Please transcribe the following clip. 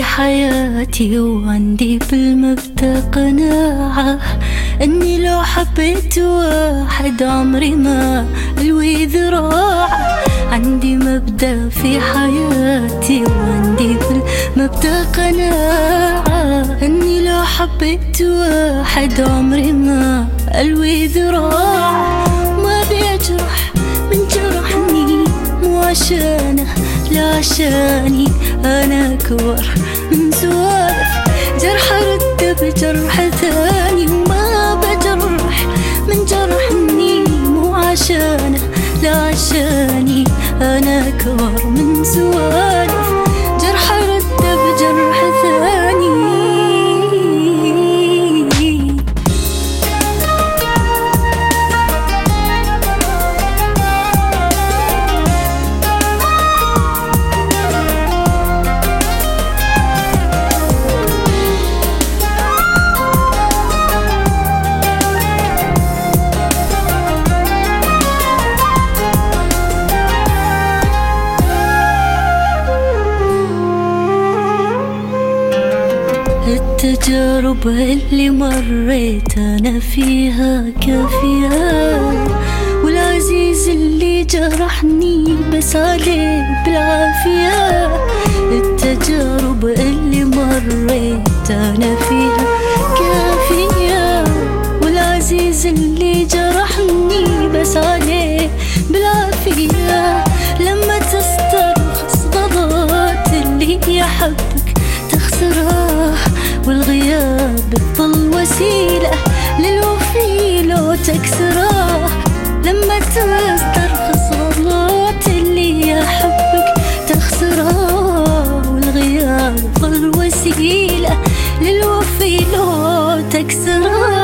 حياتي، وعندي بالمبدأ قناعة اني لو حبيت واحد عمري ما الوي ذراعه. عندي مبدأ في حياتي، وعندي بالمبدأ قناعة اني لو حبيت واحد عمري ما الوي ذراعه. ما بيجرح من جرحني، مو عشانه لا عشاني، انا اكبر من سوالف جرح رد بجرح ثاني. وما بجرح من جرحني، مو عشانه لا عشاني، انا اكبر من سوالف جرح رد بجرح ثاني. التجارب اللي مريت أنا فيها كافية، والعزيز اللي جرحني بس عليه بالعافية. التجارب اللي مريت أنا فيها كافية، والعزيز اللي جرحني بس عليه بالعافية. لما تسترخص غلط اللي يحبك تخسره، والغياب تظل وسيلة للوفي لو تكسره. لما تسترخص غلط اللي يحبك تخسره، والغياب تظل وسيلة للوفي لو تكسره.